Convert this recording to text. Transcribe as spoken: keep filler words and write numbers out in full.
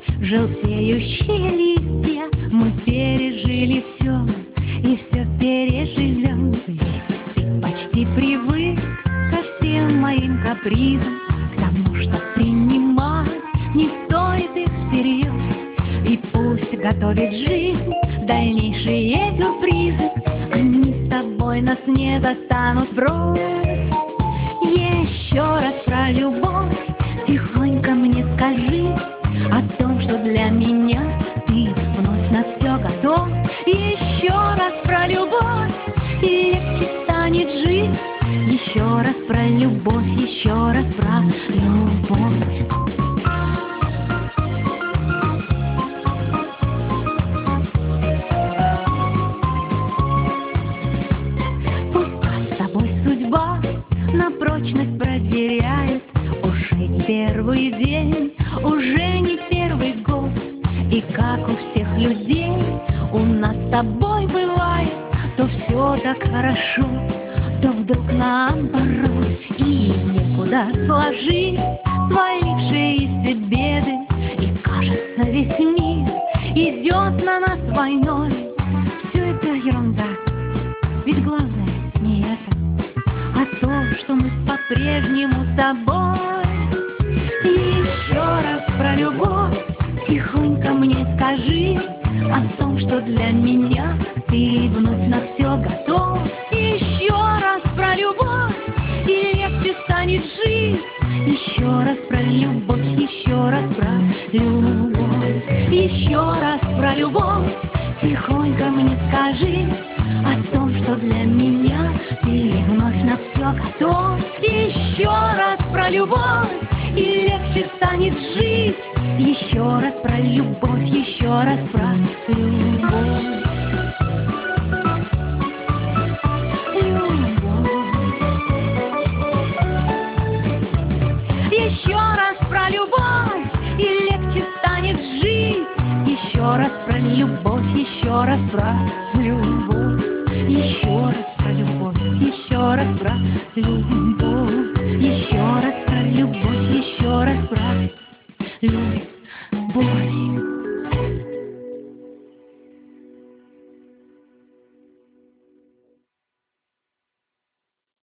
желтеющие листья. Мы пережили все и все переживем. Ведь ты почти привык ко всем моим капризам, к тому, что принимать не стоит их всерьез. И пусть готовит жизнь дальнейшие сюрпризы, они с тобой нас не застанут врозь. Еще раз про любовь тихонько мне скажи, о том, что для меня ты вновь на все готов. Еще раз про любовь, и легче станет жить. Еще раз про любовь, еще раз про любовь. Пускай с тобой судьба на прочность проверяет. Уже не первый день, уже не первый год. И как у всех людей у нас с тобой бывает, то все так хорошо, то вдруг наоборот. И некуда сложить свалившиеся беды, и кажется, весь мир идет на нас войной. Все это ерунда, ведь главное не это, а то, что мы по-прежнему с тобой. Еще раз про любовь тихонько мне скажи, о том, что для меня ты вновь на все готов. Еще раз про любовь, и легче станет жить. Еще раз про любовь, еще раз про любовь. Еще раз про любовь тихонько мне скажи, о том, что для меня ты вновь на все готов. Еще раз про любовь, и легче станет жить. Еще раз про любовь, еще раз про любовь. Еще раз про любовь, и легче станет жить. Еще раз про любовь, еще раз про любовь. Еще раз про любовь, еще раз про любовь. Еще раз про любовь, еще раз про любовь.